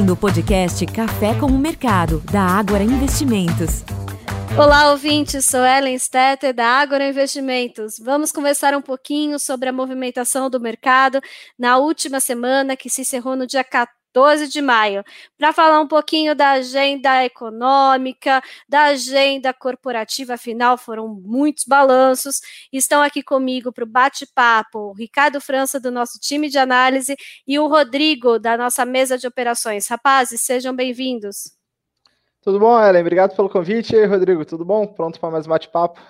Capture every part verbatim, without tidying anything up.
ouvindo o podcast Café com o Mercado, da Ágora Investimentos. Olá, ouvintes, sou Ellen Stetter, da Ágora Investimentos. Vamos conversar um pouquinho sobre a movimentação do mercado na última semana, que se encerrou no dia quatorze de maio, para falar um pouquinho da agenda econômica, da agenda corporativa. Afinal, foram muitos balanços. Estão aqui comigo para o bate-papo o Ricardo França, do nosso time de análise, e o Rodrigo, da nossa mesa de operações. Rapazes, sejam bem-vindos. Tudo bom, Ellen? Obrigado pelo convite. E aí, Rodrigo, tudo bom? Pronto para mais um bate-papo?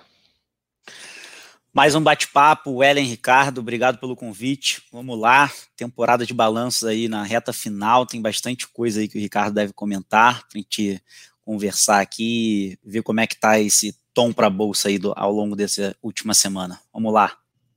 Mais um bate-papo, Ellen, Ricardo, obrigado pelo convite. Vamos lá, temporada de balanços aí na reta final, tem bastante coisa aí que o Ricardo deve comentar, para a gente conversar aqui e ver como é que está esse tom para a Bolsa aí do, ao longo dessa última semana. Vamos lá.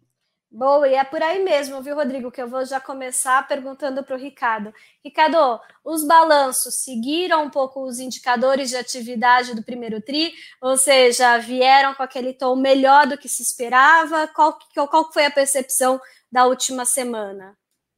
Boa, e é por aí mesmo, viu, Rodrigo, que eu vou já começar perguntando para o Ricardo. Ricardo, os balanços seguiram um pouco os indicadores de atividade do primeiro tri, ou seja, vieram com aquele tom melhor do que se esperava? Qual, qual foi a percepção da última semana?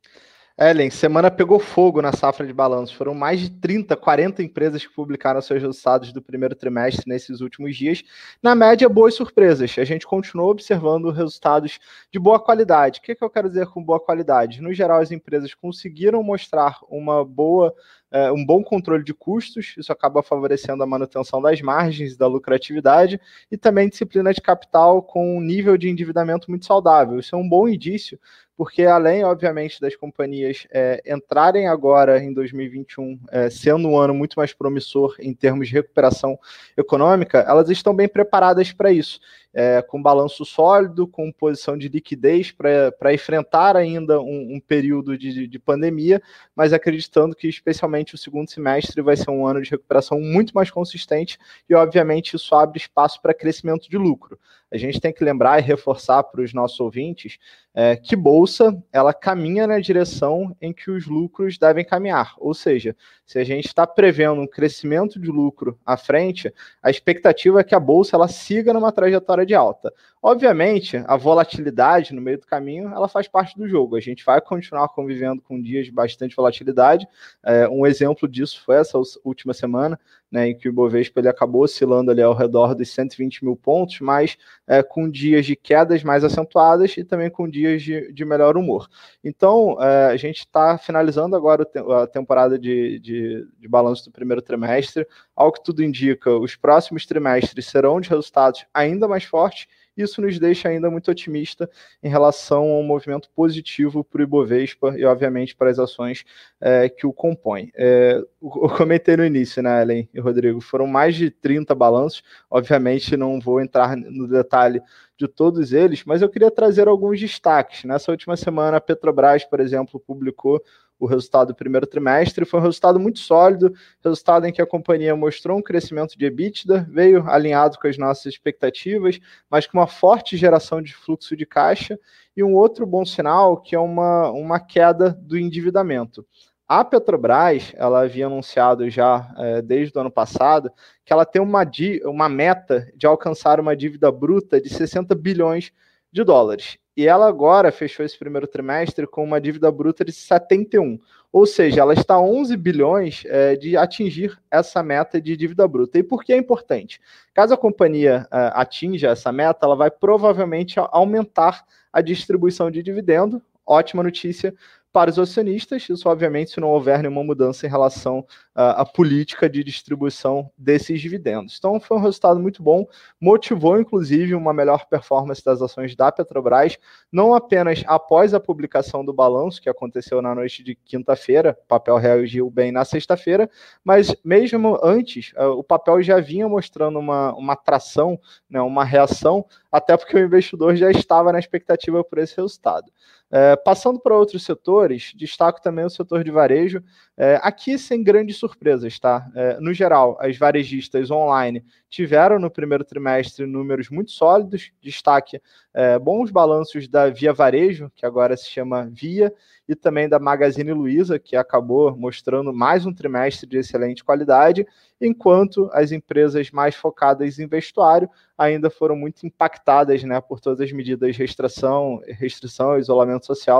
Ellen, semana pegou fogo na safra de balanços. Foram mais de trinta, quarenta empresas que publicaram seus resultados do primeiro trimestre nesses últimos dias. Na média, boas surpresas. A gente continuou observando resultados de boa qualidade. O que, que eu quero dizer com boa qualidade? No geral, as empresas conseguiram mostrar uma boa, uh, um bom controle de custos. Isso acaba favorecendo a manutenção das margens e da lucratividade, e também disciplina de capital com um nível de endividamento muito saudável. Isso é um bom indício, porque além, obviamente, das companhias é, entrarem agora em dois mil e vinte e um, é, sendo um ano muito mais promissor em termos de recuperação econômica, elas estão bem preparadas para isso, é, com balanço sólido, com posição de liquidez para enfrentar ainda um, um período de, de pandemia, mas acreditando que especialmente o segundo semestre vai ser um ano de recuperação muito mais consistente e, obviamente, isso abre espaço para crescimento de lucro. A gente tem que lembrar e reforçar para os nossos ouvintes é, que Bolsa, ela caminha na direção em que os lucros devem caminhar. Ou seja, se a gente está prevendo um crescimento de lucro à frente, a expectativa é que a Bolsa ela siga numa trajetória de alta. Obviamente, a volatilidade no meio do caminho, ela faz parte do jogo. A gente vai continuar convivendo com dias de bastante volatilidade. É, um exemplo disso foi essa última semana, né, em que o Ibovespa ele acabou oscilando ali ao redor dos cento e vinte mil pontos, mas é, com dias de quedas mais acentuadas e também com dias de, de melhor humor. Então, é, a gente está finalizando agora a temporada de, de, de balanço do primeiro trimestre. Ao que tudo indica, os próximos trimestres serão de resultados ainda mais fortes. Isso nos deixa ainda muito otimista em relação ao movimento positivo para o Ibovespa e, obviamente, para as ações é, que o compõem. É, eu comentei no início, né, Ellen e Rodrigo, foram mais de trinta balanços. Obviamente, não vou entrar no detalhe de todos eles, mas eu queria trazer alguns destaques. Nessa última semana, a Petrobras, por exemplo, publicou o resultado do primeiro trimestre. Foi um resultado muito sólido, resultado em que a companhia mostrou um crescimento de EBITDA, veio alinhado com as nossas expectativas, mas com uma forte geração de fluxo de caixa, e um outro bom sinal, que é uma, uma queda do endividamento. A Petrobras, ela havia anunciado já é, desde o ano passado que ela tem uma, uma meta de alcançar uma dívida bruta de sessenta bilhões de dólares. E ela agora fechou esse primeiro trimestre com uma dívida bruta de setenta e um. Ou seja, ela está a onze bilhões é, de atingir essa meta de dívida bruta. E por que é importante? Caso a companhia é, atinja essa meta, ela vai provavelmente aumentar a distribuição de dividendo. Ótima notícia para os acionistas, isso obviamente se não houver nenhuma mudança em relação uh, à política de distribuição desses dividendos. Então foi um resultado muito bom, motivou inclusive uma melhor performance das ações da Petrobras, não apenas após a publicação do balanço, que aconteceu na noite de quinta-feira, o papel reagiu bem na sexta-feira, mas mesmo antes, uh, o papel já vinha mostrando uma, uma tração, né, uma reação, até porque o investidor já estava na expectativa por esse resultado. É, passando para outros setores, destaco também o setor de varejo, é, aqui sem grandes surpresas, tá? É, no geral, as varejistas online tiveram no primeiro trimestre números muito sólidos, destaque é, bons balanços da Via Varejo, que agora se chama Via, e também da Magazine Luiza, que acabou mostrando mais um trimestre de excelente qualidade, enquanto as empresas mais focadas em vestuário ainda foram muito impactadas, né, por todas as medidas de restrição, restrição e isolamento social,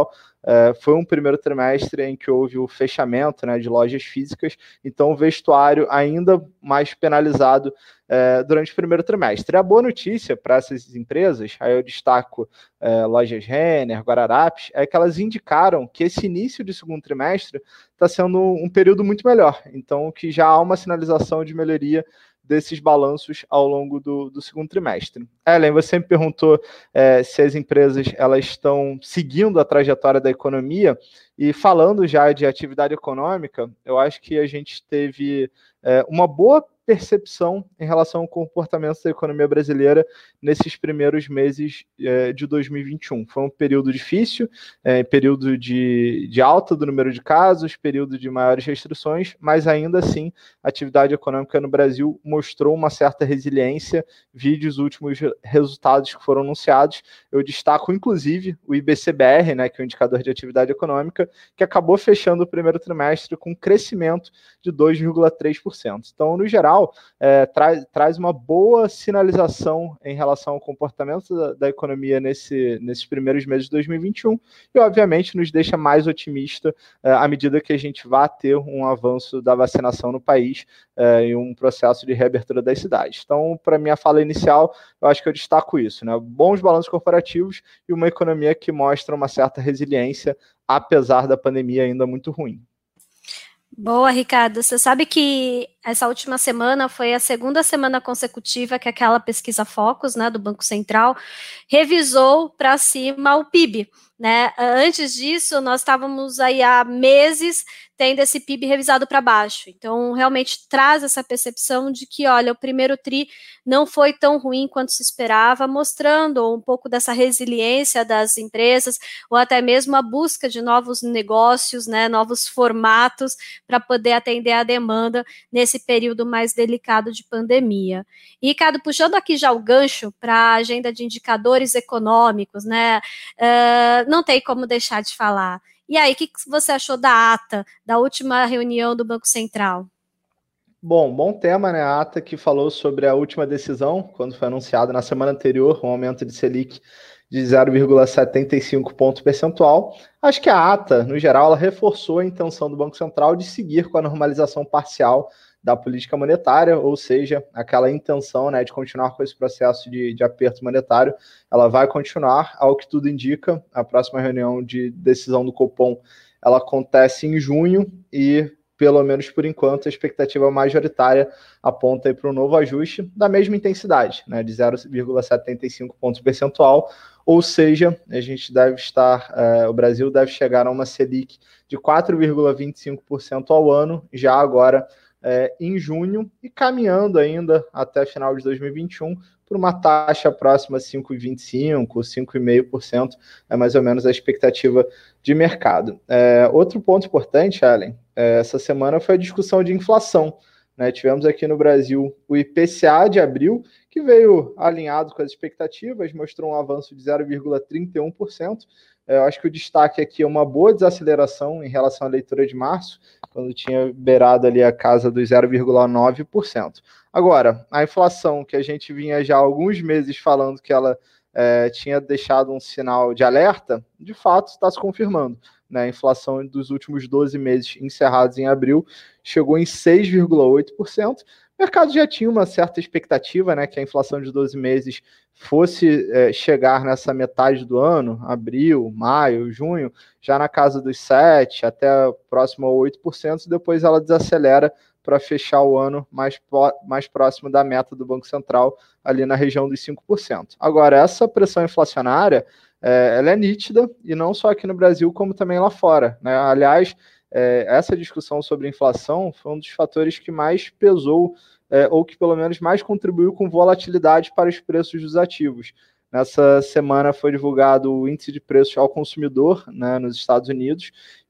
é, foi um primeiro trimestre em que houve o fechamento, né, de lojas físicas, então o vestuário ainda mais penalizado é, durante o primeiro trimestre. A boa notícia para essas empresas, aí eu destaco é, lojas Renner, Guararapes, é que elas indicaram que esse início de segundo trimestre está sendo um período muito melhor, então que já há uma sinalização de melhoria desses balanços ao longo do, do segundo trimestre. Ellen, você me perguntou é, se as empresas elas estão seguindo a trajetória da economia, e falando já de atividade econômica, eu acho que a gente teve é, uma boa percepção em relação ao comportamento da economia brasileira nesses primeiros meses é, de dois mil e vinte e um. Foi um período difícil, é, período de, de alta do número de casos, período de maiores restrições, mas ainda assim a atividade econômica no Brasil mostrou uma certa resiliência, vide os últimos resultados que foram anunciados. Eu destaco inclusive o I B C B R, né, que é o indicador de atividade econômica, que acabou fechando o primeiro trimestre com um crescimento de dois vírgula três por cento. Então, no geral, É, traz, traz uma boa sinalização em relação ao comportamento da, da economia nesse, nesses primeiros meses de dois mil e vinte e um e, obviamente, nos deixa mais otimista é, à medida que a gente vai ter um avanço da vacinação no país é, e um processo de reabertura das cidades. Então, para minha fala inicial, eu acho que eu destaco isso, né? Bons balanços corporativos e uma economia que mostra uma certa resiliência, apesar da pandemia ainda muito ruim. Boa, Ricardo. Você sabe que essa última semana foi a segunda semana consecutiva que aquela pesquisa Focus, né, do Banco Central, revisou para cima o P I B, né? Antes disso, nós estávamos aí há meses tendo esse P I B revisado para baixo. Então, realmente traz essa percepção de que, olha, o primeiro tri não foi tão ruim quanto se esperava, mostrando um pouco dessa resiliência das empresas, ou até mesmo a busca de novos negócios, né, novos formatos para poder atender a demanda nesse período mais delicado de pandemia. E, Ricardo, puxando aqui já o gancho para a agenda de indicadores econômicos, né, uh, não tem como deixar de falar. E aí, o que você achou da ata, da última reunião do Banco Central? Bom, bom tema, né? A ata que falou sobre a última decisão, quando foi anunciado na semana anterior, um aumento de Selic de zero vírgula setenta e cinco ponto percentual. Acho que a ata, no geral, ela reforçou a intenção do Banco Central de seguir com a normalização parcial da política monetária, ou seja, aquela intenção, né, de continuar com esse processo de, de aperto monetário, ela vai continuar, ao que tudo indica. A próxima reunião de decisão do Copom, ela acontece em junho e, pelo menos por enquanto, a expectativa majoritária aponta para um novo ajuste da mesma intensidade, né, de zero vírgula setenta e cinco pontos percentual, ou seja, a gente deve estar, eh, o Brasil deve chegar a uma Selic de quatro vírgula vinte e cinco por cento ao ano, já agora É, em junho, e caminhando ainda até final de dois mil e vinte e um por uma taxa próxima a cinco vírgula vinte e cinco por cento, cinco vírgula cinco por cento, é mais ou menos a expectativa de mercado. É, outro ponto importante, Ellen, é, essa semana foi a discussão de inflação, né? Tivemos aqui no Brasil o I P C A de abril, que veio alinhado com as expectativas, mostrou um avanço de zero vírgula trinta e um por cento. Eu acho que o destaque aqui é uma boa desaceleração em relação à leitura de março, quando tinha beirado ali a casa dos zero vírgula nove por cento. Agora, a inflação, que a gente vinha já há alguns meses falando que ela é, tinha deixado um sinal de alerta, de fato está se confirmando, né? A inflação dos últimos doze meses encerrados em abril chegou em seis vírgula oito por cento. O mercado já tinha uma certa expectativa, né, que a inflação de doze meses fosse é, chegar nessa metade do ano, abril, maio, junho, já na casa dos sete por cento, até próximo a oito por cento, e depois ela desacelera para fechar o ano mais, mais próximo da meta do Banco Central, ali na região dos cinco por cento. Agora, essa pressão inflacionária, é, ela é nítida, e não só aqui no Brasil, como também lá fora, né? Aliás, É, essa discussão sobre inflação foi um dos fatores que mais pesou, é, ou que pelo menos mais contribuiu com volatilidade para os preços dos ativos. Nessa semana foi divulgado o índice de preços ao consumidor, né, nos Estados Unidos,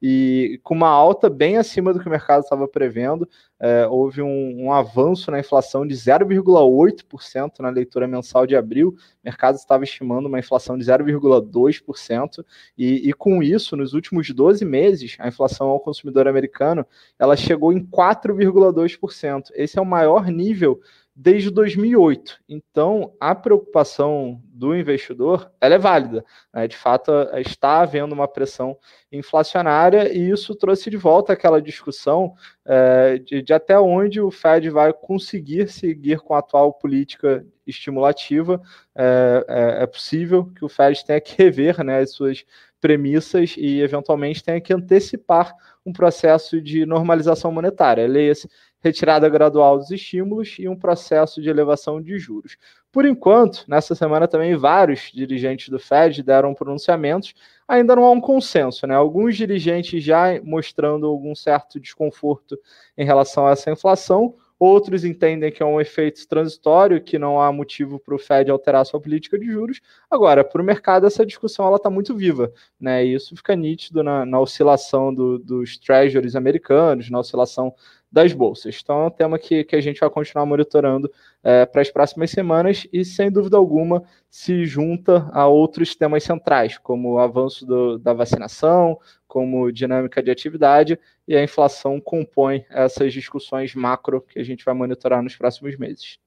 e com uma alta bem acima do que o mercado estava prevendo. É, houve um, um avanço na inflação de zero vírgula oito por cento na leitura mensal de abril. O mercado estava estimando uma inflação de zero vírgula dois por cento, e, e com isso, nos últimos doze meses, a inflação ao consumidor americano ela chegou em quatro vírgula dois por cento. Esse é o maior nível desde dois mil e oito. Então, a preocupação do investidor ela é válida, né? De fato, está havendo uma pressão inflacionária e isso trouxe de volta aquela discussão é, de, de até onde o Fed vai conseguir seguir com a atual política estimulativa. É, é, é possível que o Fed tenha que rever, né, as suas premissas e, eventualmente, tenha que antecipar um processo de normalização monetária. Leia-se retirada gradual dos estímulos e um processo de elevação de juros. Por enquanto, nessa semana também vários dirigentes do Fed deram pronunciamentos, ainda não há um consenso, né? Alguns dirigentes já mostrando algum certo desconforto em relação a essa inflação, outros entendem que é um efeito transitório, que não há motivo para o Fed alterar sua política de juros. Agora, para o mercado, essa discussão está muito viva, né? E isso fica nítido na, na oscilação do, dos treasuries americanos, na oscilação das bolsas. Então é um tema que, que a gente vai continuar monitorando é, para as próximas semanas e, sem dúvida alguma, se junta a outros temas centrais, como o avanço do, da vacinação, como dinâmica de atividade, e a inflação compõe essas discussões macro que a gente vai monitorar nos próximos meses.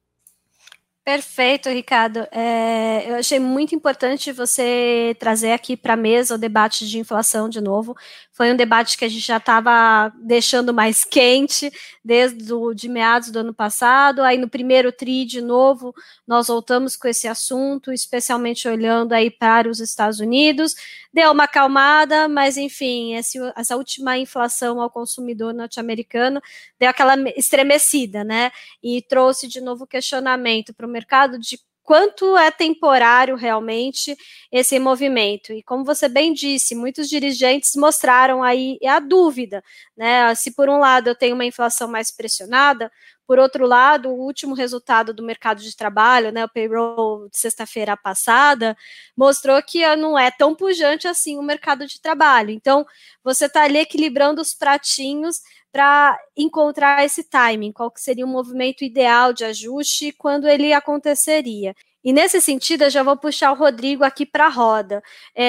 Perfeito, Ricardo. É, eu achei muito importante você trazer aqui para a mesa o debate de inflação de novo. Foi um debate que a gente já estava deixando mais quente desde o, de meados do ano passado. Aí no primeiro tri, de novo, nós voltamos com esse assunto, especialmente olhando aí para os Estados Unidos. Deu uma acalmada, mas enfim, esse, essa última inflação ao consumidor norte-americano deu aquela estremecida, né? E trouxe de novo questionamento para o mercado de quanto é temporário realmente esse movimento. E como você bem disse, muitos dirigentes mostraram aí a dúvida, né? Se por um lado eu tenho uma inflação mais pressionada, por outro lado, o último resultado do mercado de trabalho, né, o payroll de sexta-feira passada, mostrou que não é tão pujante assim o mercado de trabalho. Então, você está ali equilibrando os pratinhos para encontrar esse timing, qual que seria o movimento ideal de ajuste, quando ele aconteceria. E nesse sentido, eu já vou puxar o Rodrigo aqui para a roda.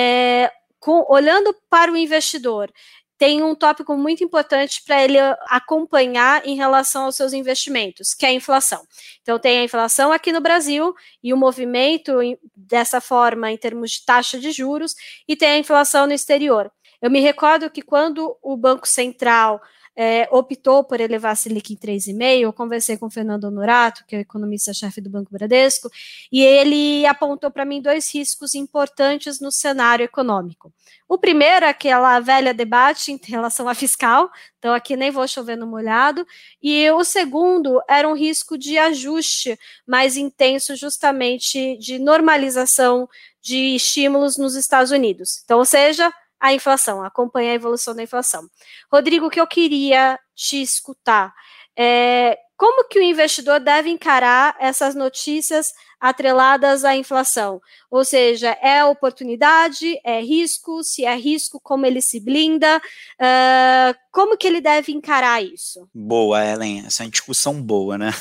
É, com, olhando para o investidor, tem um tópico muito importante para ele acompanhar em relação aos seus investimentos, que é a inflação. Então, tem a inflação aqui no Brasil e o movimento dessa forma em termos de taxa de juros, e tem a inflação no exterior. Eu me recordo que quando o Banco Central É, optou por elevar a Selic em três vírgula cinco, eu conversei com o Fernando Honorato, que é o economista-chefe do Banco Bradesco, e ele apontou para mim dois riscos importantes no cenário econômico. O primeiro é aquela velha debate em relação à fiscal, então aqui nem vou chover no molhado, e o segundo era um risco de ajuste mais intenso, justamente de normalização de estímulos nos Estados Unidos. Então, ou seja, a inflação, acompanha a evolução da inflação. Rodrigo, o que eu queria te escutar é como que o investidor deve encarar essas notícias atreladas à inflação? Ou seja, é oportunidade, é risco, se é risco, como ele se blinda, uh, como que ele deve encarar isso? Boa, Ellen, essa é uma discussão boa, né?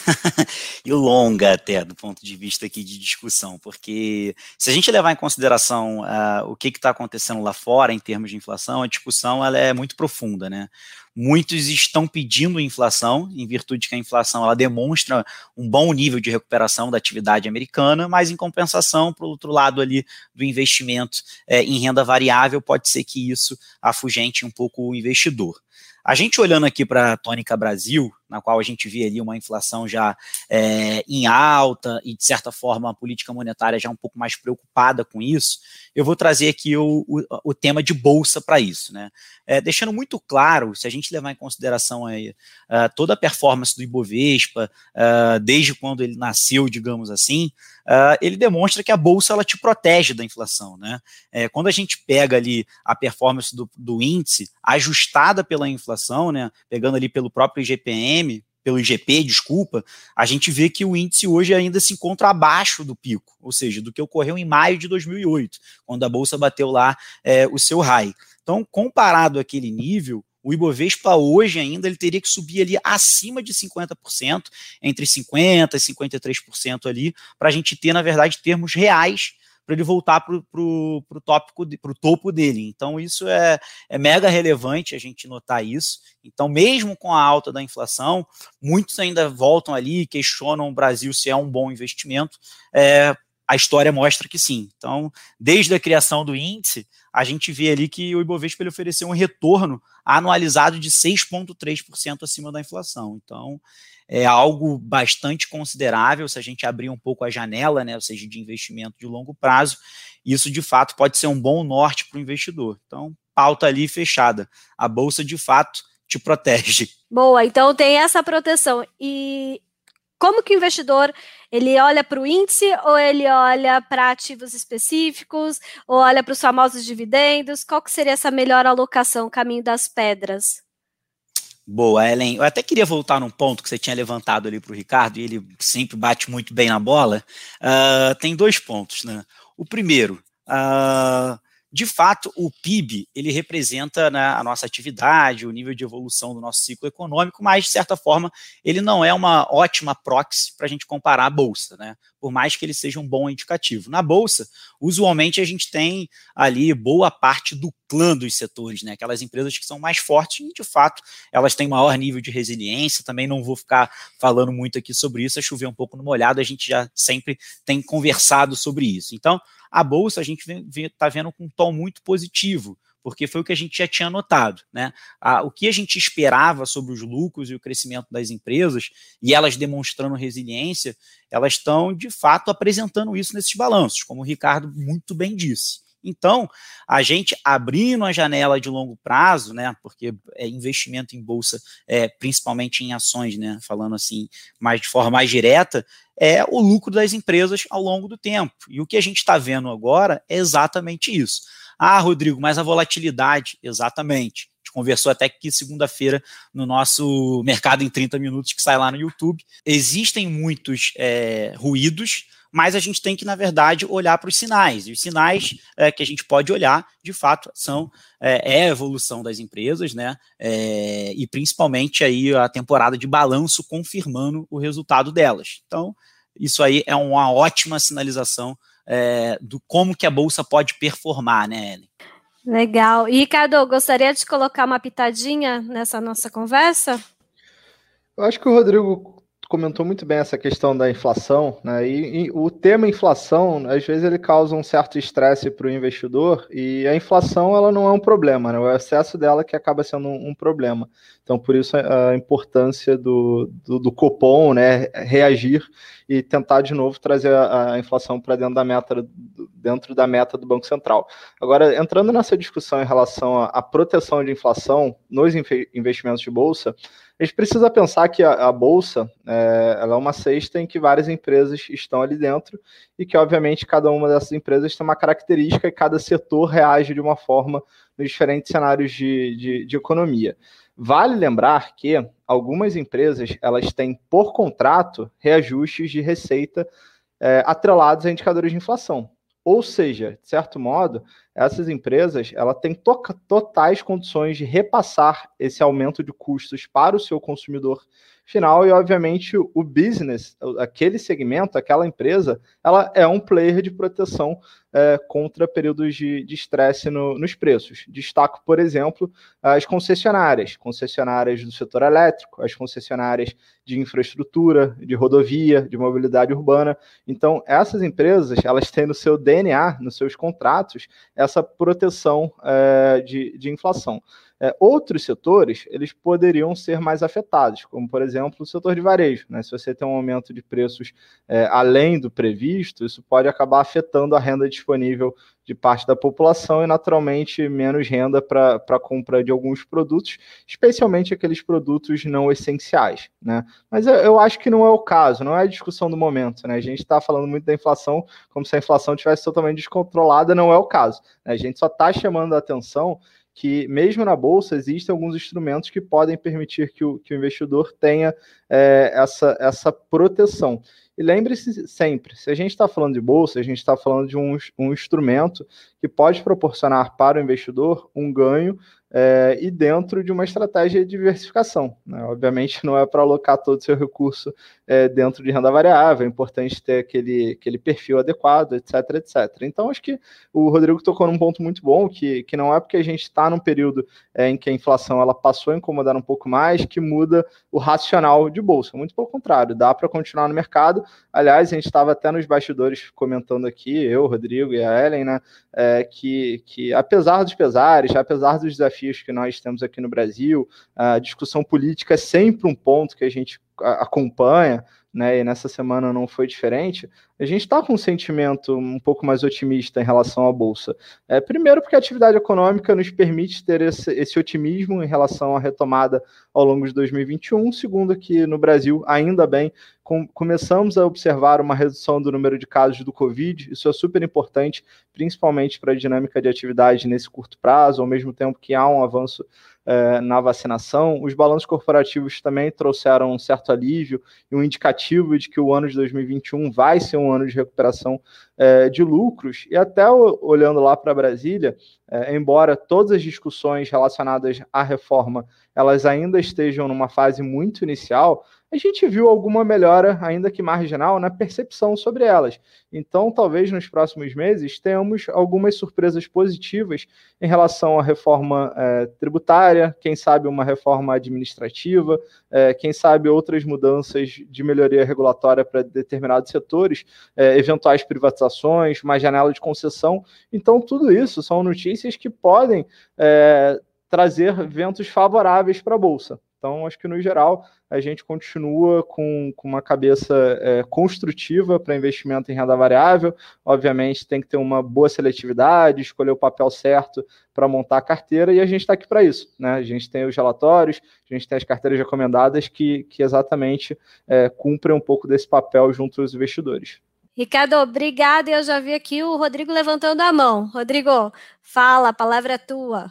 E longa até, do ponto de vista aqui de discussão, porque se a gente levar em consideração uh, o que está acontecendo lá fora em termos de inflação, a discussão ela é muito profunda, né? Muitos estão pedindo inflação, em virtude que a inflação ela demonstra um bom nível de recuperação da atividade americana, mas em compensação, para o outro lado ali do investimento é, em renda variável, pode ser que isso afugente um pouco o investidor. A gente olhando aqui para a tônica Brasil, na qual a gente vê ali uma inflação já é, em alta e, de certa forma, a política monetária já um pouco mais preocupada com isso, eu vou trazer aqui o, o, o tema de bolsa para isso, né? É, deixando muito claro, se a gente levar em consideração aí, uh, toda a performance do Ibovespa, uh, desde quando ele nasceu, digamos assim, uh, ele demonstra que a bolsa ela te protege da inflação, né? É, quando a gente pega ali a performance do, do índice ajustada pela inflação, né, pegando ali pelo próprio I G P M, pelo I G P, desculpa, a gente vê que o índice hoje ainda se encontra abaixo do pico, ou seja, do que ocorreu em maio de dois mil e oito, quando a bolsa bateu lá é, o seu high. Então, comparado àquele nível, o Ibovespa hoje ainda ele teria que subir ali acima de cinquenta por cento, entre cinquenta por cento e cinquenta e três por cento ali, para a gente ter, na verdade, termos reais para ele voltar para o tópico, para o topo dele. Então, isso é, é mega relevante a gente notar isso. Então, mesmo com a alta da inflação, muitos ainda voltam ali e questionam o Brasil se é um bom investimento. É, a história mostra que sim. Então, desde a criação do índice, a gente vê ali que o Ibovespa ele ofereceu um retorno anualizado de seis vírgula três por cento acima da inflação. Então, é algo bastante considerável se a gente abrir um pouco a janela, né, ou seja, de investimento de longo prazo. Isso, de fato, pode ser um bom norte para o investidor. Então, pauta ali fechada. A Bolsa, de fato, te protege. Boa, então tem essa proteção. E como que o investidor, ele olha para o índice ou ele olha para ativos específicos ou olha para os famosos dividendos? Qual que seria essa melhor alocação, caminho das pedras? Boa, Ellen. Eu até queria voltar num ponto que você tinha levantado ali para o Ricardo, e ele sempre bate muito bem na bola. Uh, tem dois pontos, né? O primeiro, uh, de fato, o P I B, ele representa, né, a nossa atividade, o nível de evolução do nosso ciclo econômico, mas, de certa forma, ele não é uma ótima proxy para a gente comparar a Bolsa, né? Por mais que ele seja um bom indicativo. Na Bolsa, usualmente, a gente tem ali boa parte do clã dos setores, né? Aquelas empresas que são mais fortes e, de fato, elas têm maior nível de resiliência. Também não vou ficar falando muito aqui sobre isso, é chover um pouco no molhado, a gente já sempre tem conversado sobre isso. Então, a Bolsa a gente está vendo com um tom muito positivo, porque foi o que a gente já tinha notado, né? Ah, o que a gente esperava sobre os lucros e o crescimento das empresas, e elas demonstrando resiliência, elas estão, de fato, apresentando isso nesses balanços, como o Ricardo muito bem disse. Então, a gente abrindo a janela de longo prazo, né, porque é investimento em bolsa, é, principalmente em ações, né, falando assim, mais de forma mais direta, é o lucro das empresas ao longo do tempo. E o que a gente está vendo agora é exatamente isso. Ah, Rodrigo, mas a volatilidade, exatamente. A gente conversou até aqui segunda-feira no nosso Mercado em trinta minutos, que sai lá no YouTube. Existem muitos é, ruídos, mas a gente tem que, na verdade, olhar para os sinais. E os sinais é, que a gente pode olhar, de fato, são é, é a evolução das empresas, né? É, e principalmente aí a temporada de balanço confirmando o resultado delas. Então, isso aí é uma ótima sinalização é, do como que a Bolsa pode performar, né, Ellen? Legal. E, Ricardo, gostaria de colocar uma pitadinha nessa nossa conversa? Eu acho que o Rodrigo comentou muito bem essa questão da inflação, né? E, e o tema inflação, às vezes, ele causa um certo estresse para o investidor, e a inflação ela não é um problema, né? O excesso dela que acaba sendo um, um problema. Então, por isso a, a importância do, do, do Copom, né, reagir e tentar de novo trazer a, a inflação para dentro da meta dentro da meta do Banco Central. Agora, entrando nessa discussão em relação à, à proteção de inflação nos investimentos de bolsa, a gente precisa pensar que a, a Bolsa é, ela é uma cesta em que várias empresas estão ali dentro e que, obviamente, cada uma dessas empresas tem uma característica e cada setor reage de uma forma nos diferentes cenários de, de, de economia. Vale lembrar que algumas empresas elas têm, por contrato, reajustes de receita é, atrelados a indicadores de inflação. Ou seja, de certo modo, essas empresas ela têm to- totais condições de repassar esse aumento de custos para o seu consumidor final e, obviamente, o business, aquele segmento, aquela empresa, ela é um player de proteção é, contra períodos de estresse no, nos preços. Destaco, por exemplo, as concessionárias, concessionárias do setor elétrico, as concessionárias de infraestrutura, de rodovia, de mobilidade urbana. Então, essas empresas, elas têm no seu D N A, nos seus contratos, essa proteção é, de, de inflação. É, outros setores, eles poderiam ser mais afetados, como, por exemplo, o setor de varejo, né? Se você tem um aumento de preços é, além do previsto, isso pode acabar afetando a renda disponível de parte da população e, naturalmente, menos renda para a compra de alguns produtos, especialmente aqueles produtos não essenciais, né? Mas eu, eu acho que não é o caso, não é a discussão do momento, né? A gente está falando muito da inflação como se a inflação estivesse totalmente descontrolada, não é o caso, né? A gente só está chamando a atenção que mesmo na Bolsa existem alguns instrumentos que podem permitir que o, que o investidor tenha é, essa, essa proteção. E lembre-se sempre, se a gente está falando de Bolsa, a gente está falando de um, um instrumento que pode proporcionar para o investidor um ganho é, e dentro de uma estratégia de diversificação, né? Obviamente não é para alocar todo o seu recurso é, dentro de renda variável, é importante ter aquele, aquele perfil adequado, etc, etcétera. Então, acho que o Rodrigo tocou num ponto muito bom, que, que não é porque a gente está num período é, em que a inflação ela passou a incomodar um pouco mais, que muda o racional de bolsa. Muito pelo contrário, dá para continuar no mercado. Aliás, a gente estava até nos bastidores comentando aqui, eu, o Rodrigo e a Ellen, né, é, que, que apesar dos pesares, apesar dos desafios que nós temos aqui no Brasil, a discussão política é sempre um ponto que a gente acompanha, né, e nessa semana não foi diferente. A gente está com um sentimento um pouco mais otimista em relação à Bolsa. É, primeiro porque a atividade econômica nos permite ter esse, esse otimismo em relação à retomada ao longo de dois mil e vinte e um. Segundo que no Brasil, ainda bem, com, começamos a observar uma redução do número de casos do Covid. Isso é super importante, principalmente para a dinâmica de atividade nesse curto prazo, ao mesmo tempo que há um avanço é, na vacinação. Os balanços corporativos também trouxeram um certo alívio e um indicativo de que o ano de dois mil e vinte e um vai ser um ano de recuperação é, de lucros. E até o, olhando lá para Brasília, é, embora todas as discussões relacionadas à reforma elas ainda estejam numa fase muito inicial, a gente viu alguma melhora, ainda que marginal, na percepção sobre elas. Então, talvez nos próximos meses tenhamos algumas surpresas positivas em relação à reforma é, tributária, quem sabe uma reforma administrativa, é, quem sabe outras mudanças de melhoria regulatória para determinados setores, é, eventuais privatizações, uma janela de concessão. Então, tudo isso são notícias que podem é, trazer ventos favoráveis para a Bolsa. Então, acho que, no geral, a gente continua com, com uma cabeça é, construtiva para investimento em renda variável. Obviamente, tem que ter uma boa seletividade, escolher o papel certo para montar a carteira, e a gente está aqui para isso, né? A gente tem os relatórios, a gente tem as carteiras recomendadas que, que exatamente é, cumprem um pouco desse papel junto aos investidores. Ricardo, obrigada. Eu já vi aqui o Rodrigo levantando a mão. Rodrigo, fala, a palavra é tua.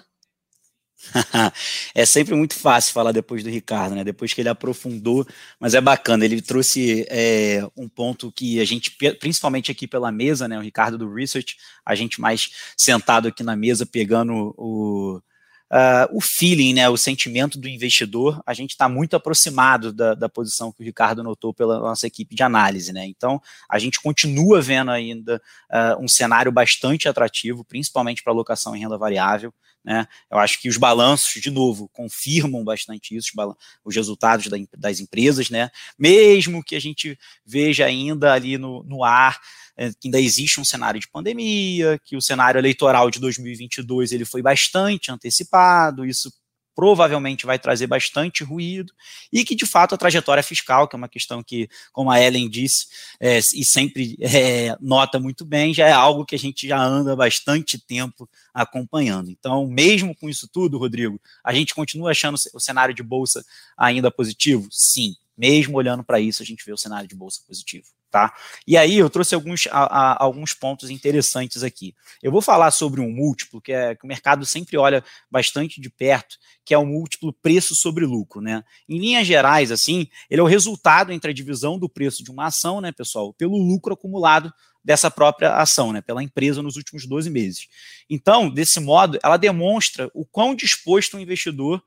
É sempre muito fácil falar depois do Ricardo, né? Depois que ele aprofundou, mas é bacana, ele trouxe é, um ponto que a gente, principalmente aqui pela mesa, né? O Ricardo do Research, a gente mais sentado aqui na mesa, pegando o, uh, o feeling, né? O sentimento do investidor, a gente está muito aproximado da, da posição que o Ricardo notou pela nossa equipe de análise, né? Então, a gente continua vendo ainda uh, um cenário bastante atrativo, principalmente para alocação em renda variável. Né? Eu acho que os balanços, de novo, confirmam bastante isso, os, os resultados da, das empresas, né? Mesmo que a gente veja ainda ali no, no ar é, que ainda existe um cenário de pandemia, que o cenário eleitoral de dois mil e vinte e dois ele foi bastante antecipado, isso provavelmente vai trazer bastante ruído, e que, de fato, a trajetória fiscal, que é uma questão que, como a Ellen disse, é, e sempre é, nota muito bem, já é algo que a gente já anda bastante tempo acompanhando. Então, mesmo com isso tudo, Rodrigo, a gente continua achando o cenário de bolsa ainda positivo? Sim, mesmo olhando para isso, a gente vê o cenário de bolsa positivo. Tá? E aí eu trouxe alguns, a, a, alguns pontos interessantes aqui. Eu vou falar sobre um múltiplo que, é, que o mercado sempre olha bastante de perto, que é o múltiplo preço sobre lucro, né? Em linhas gerais, assim, ele é o resultado entre a divisão do preço de uma ação, né, pessoal, pelo lucro acumulado dessa própria ação, né, pela empresa nos últimos doze meses. Então, desse modo, ela demonstra o quão disposto o investidor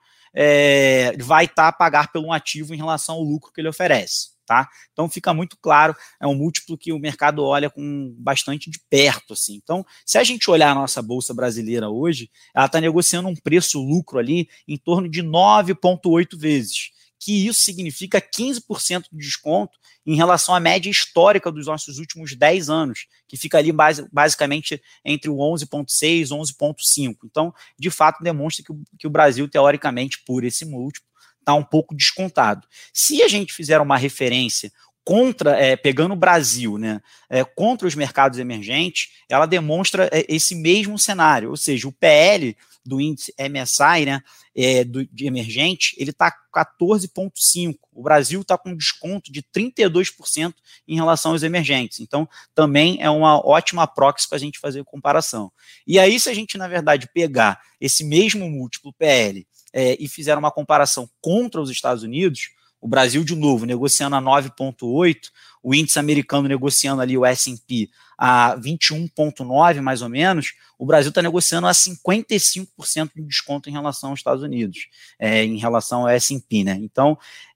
é, vai estar a pagar pelo um ativo em relação ao lucro que ele oferece. Tá? Então fica muito claro, é um múltiplo que o mercado olha com bastante de perto, assim. Então, se a gente olhar a nossa bolsa brasileira hoje, ela está negociando um preço-lucro ali em torno de nove vírgula oito vezes, que isso significa quinze por cento de desconto em relação à média histórica dos nossos últimos dez anos, que fica ali base, basicamente entre o onze vírgula seis e onze vírgula cinco. Então, de fato, demonstra que o, que o Brasil, teoricamente, por esse múltiplo, está um pouco descontado. Se a gente fizer uma referência contra, é, pegando o Brasil, né, é, contra os mercados emergentes, ela demonstra é, esse mesmo cenário, ou seja, o P L do índice M S I, né, é, do, de emergente, ele está quatorze vírgula cinco. O Brasil está com desconto de trinta e dois por cento em relação aos emergentes. Então, também é uma ótima proxy para a gente fazer a comparação. E aí, se a gente, na verdade, pegar esse mesmo múltiplo P L É, e fizeram uma comparação contra os Estados Unidos, o Brasil, de novo, negociando a nove vírgula oito, o índice americano negociando ali o S and P a vinte e um vírgula nove, mais ou menos, o Brasil está negociando a cinquenta e cinco por cento de desconto em relação aos Estados Unidos, é, em relação ao S and P, né? Então,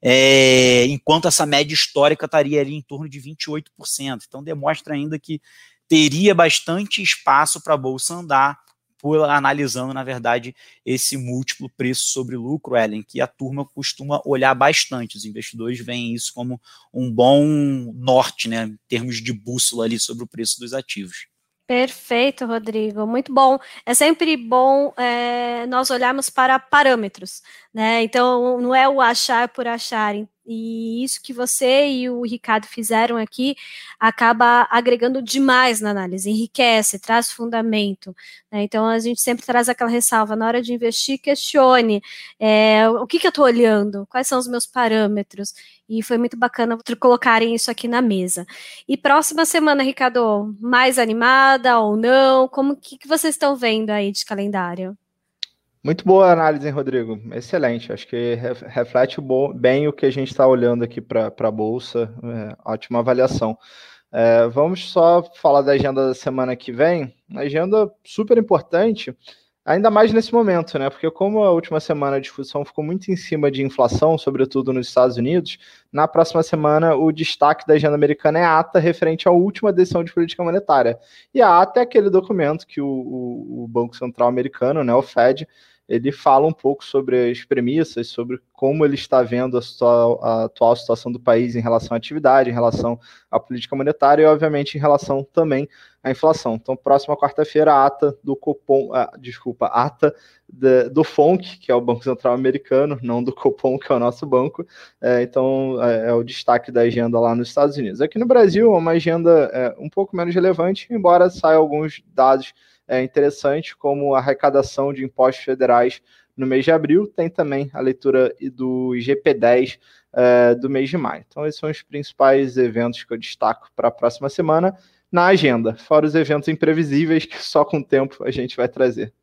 é, enquanto essa média histórica estaria ali em torno de vinte e oito por cento. Então, demonstra ainda que teria bastante espaço para a Bolsa andar, por, analisando, na verdade, esse múltiplo preço sobre lucro, Ellen, que a turma costuma olhar bastante. Os investidores veem isso como um bom norte, né, em termos de bússola ali sobre o preço dos ativos. Perfeito, Rodrigo, muito bom. É sempre bom é, nós olharmos para parâmetros, né? Então, não é o achar por achar. E isso que você e o Ricardo fizeram aqui acaba agregando demais na análise, enriquece, traz fundamento, né? Então a gente sempre traz aquela ressalva, na hora de investir, questione é, o que, que eu estou olhando, quais são os meus parâmetros, e foi muito bacana colocarem isso aqui na mesa. E próxima semana, Ricardo, mais animada ou não? Como que, que vocês estão vendo aí de calendário? Muito boa análise, hein, Rodrigo? Excelente. Acho que reflete bem o que a gente está olhando aqui para a Bolsa. É, ótima avaliação. É, vamos só falar da agenda da semana que vem. Agenda super importante, ainda mais nesse momento, né? Porque como a última semana a discussão ficou muito em cima de inflação, sobretudo nos Estados Unidos, na próxima semana o destaque da agenda americana é a ata referente à última decisão de política monetária. E a ata é aquele documento que o, o, o Banco Central americano, né, o Fed, ele fala um pouco sobre as premissas, sobre como ele está vendo a, situa- a atual situação do país em relação à atividade, em relação à política monetária e, obviamente, em relação também à inflação. Então, próxima quarta-feira, a ata do Copom, ah, desculpa, a ata de, do F O N C, que é o Banco Central americano, não do Copom, que é o nosso banco. É, então, é, é o destaque da agenda lá nos Estados Unidos. Aqui no Brasil, é uma agenda é, um pouco menos relevante, embora saiam alguns dados é interessante, como a arrecadação de impostos federais no mês de abril, tem também a leitura do I G P dez é, do mês de maio. Então, esses são os principais eventos que eu destaco para a próxima semana na agenda, fora os eventos imprevisíveis que só com o tempo a gente vai trazer.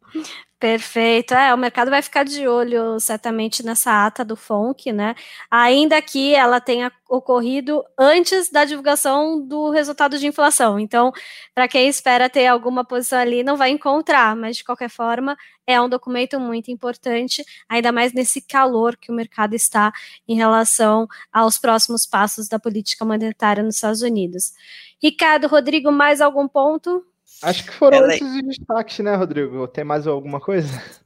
Perfeito, é, o mercado vai ficar de olho certamente nessa ata do F O N C, né, ainda que ela tenha ocorrido antes da divulgação do resultado de inflação, então, para quem espera ter alguma posição ali, não vai encontrar, mas de qualquer forma, é um documento muito importante, ainda mais nesse calor que o mercado está em relação aos próximos passos da política monetária nos Estados Unidos. Ricardo, Rodrigo, mais algum ponto? Acho que foram Ela... esses os destaques, né, Rodrigo? Tem mais alguma coisa?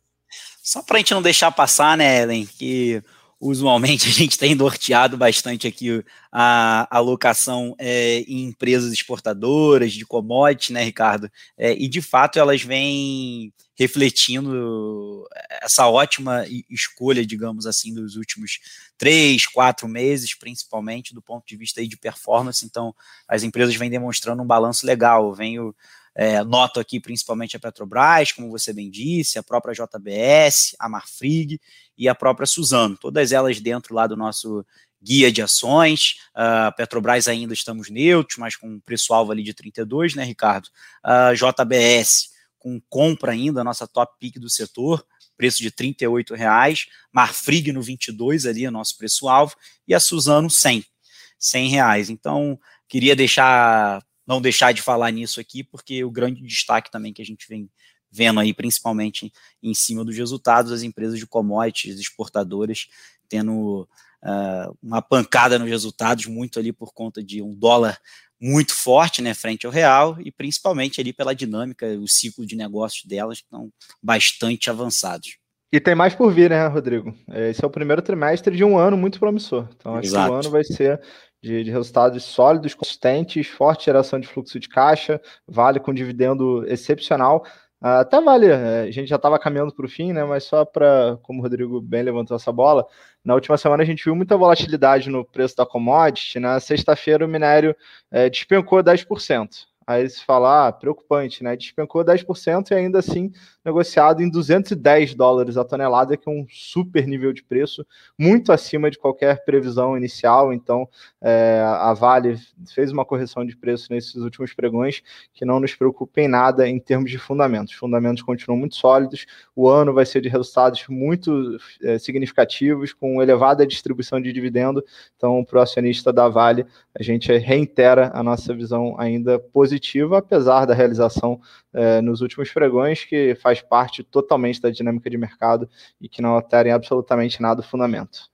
Só para a gente não deixar passar, né, Ellen, que usualmente a gente tem norteado bastante aqui a alocação é, em empresas exportadoras de commodities, né, Ricardo? É, e, de fato, elas vêm refletindo essa ótima escolha, digamos assim, dos últimos três, quatro meses, principalmente do ponto de vista aí de performance. Então, as empresas vêm demonstrando um balanço legal. Venho É, noto aqui principalmente a Petrobras, como você bem disse, a própria J B S, a Marfrig e a própria Suzano, todas elas dentro lá do nosso guia de ações. A uh, Petrobras ainda estamos neutros, mas com um preço-alvo ali de trinta e dois, né, Ricardo? A uh, J B S com compra ainda, a nossa top pick do setor, preço de trinta e oito reais, Marfrig no vinte e dois ali, o nosso preço-alvo, e a Suzano cem, cem reais. Então, queria deixar... não deixar de falar nisso aqui, porque o grande destaque também que a gente vem vendo aí, principalmente em cima dos resultados, as empresas de commodities, exportadoras, tendo uh, uma pancada nos resultados, muito ali por conta de um dólar muito forte, né, frente ao real, e principalmente ali pela dinâmica, o ciclo de negócios delas, que estão bastante avançados. E tem mais por vir, né, Rodrigo? Esse é o primeiro trimestre de um ano muito promissor. Então, acho Exato. que o ano vai ser de, de resultados sólidos, consistentes, forte geração de fluxo de caixa, vale com dividendo excepcional. Uh, até vale, a gente já estava caminhando para o fim, né? Mas só para, como o Rodrigo bem levantou essa bola, na última semana a gente viu muita volatilidade no preço da commodity. Na sexta-feira o minério é, despencou dez por cento. Aí se fala, ah, preocupante, né? Despencou dez por cento e ainda assim negociado em duzentos e dez dólares a tonelada, que é um super nível de preço, muito acima de qualquer previsão inicial. Então, é, a Vale fez uma correção de preço nesses últimos pregões que não nos preocupa em nada em termos de fundamentos. Os fundamentos continuam muito sólidos, o ano vai ser de resultados muito é, significativos, com elevada distribuição de dividendo. Então, para o acionista da Vale, a gente reitera a nossa visão ainda positiva, apesar da realização é, nos últimos pregões, que faz parte totalmente da dinâmica de mercado e que não alterem absolutamente nada o fundamento.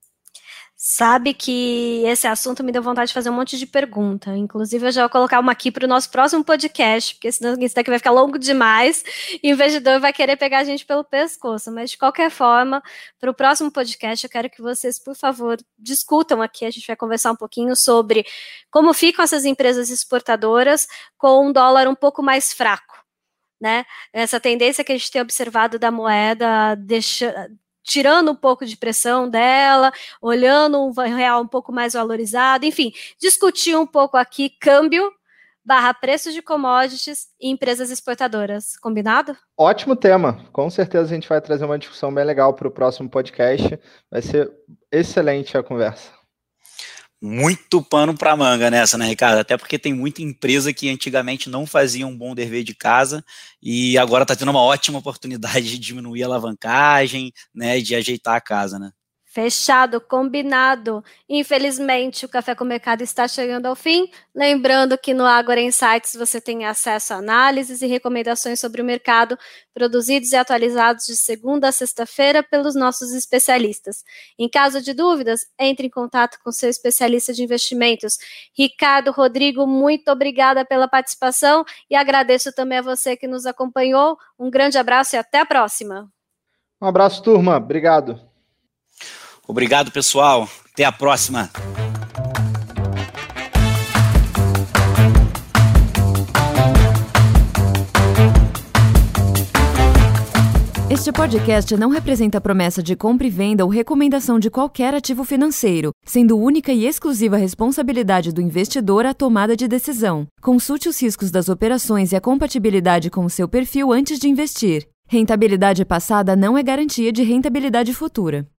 Sabe que esse assunto me deu vontade de fazer um monte de pergunta. Inclusive, eu já vou colocar uma aqui para o nosso próximo podcast, porque senão isso daqui vai ficar longo demais e o investidor vai querer pegar a gente pelo pescoço. Mas, de qualquer forma, para o próximo podcast, eu quero que vocês, por favor, discutam aqui. A gente vai conversar um pouquinho sobre como ficam essas empresas exportadoras com um dólar um pouco mais fraco, né? Essa tendência que a gente tem observado da moeda deixa... tirando um pouco de pressão dela, olhando um real um pouco mais valorizado, enfim, discutir um pouco aqui câmbio barra preços de commodities e empresas exportadoras. Combinado? Ótimo tema. Com certeza a gente vai trazer uma discussão bem legal para o próximo podcast. Vai ser excelente a conversa. Muito pano para manga nessa, né, Ricardo? Até porque tem muita empresa que antigamente não fazia um bom dever de casa e agora está tendo uma ótima oportunidade de diminuir a alavancagem, né, de ajeitar a casa, né? Fechado, combinado. Infelizmente, o Café com o Mercado está chegando ao fim. Lembrando que no Ágora Insights você tem acesso a análises e recomendações sobre o mercado, produzidos e atualizados de segunda a sexta-feira pelos nossos especialistas. Em caso de dúvidas, entre em contato com seu especialista de investimentos. Ricardo, Rodrigo, muito obrigada pela participação e agradeço também a você que nos acompanhou. Um grande abraço e até a próxima. Um abraço, turma. Obrigado. Obrigado, pessoal. Até a próxima. Este podcast não representa promessa de compra e venda ou recomendação de qualquer ativo financeiro, sendo única e exclusiva responsabilidade do investidor a tomada de decisão. Consulte os riscos das operações e a compatibilidade com o seu perfil antes de investir. Rentabilidade passada não é garantia de rentabilidade futura.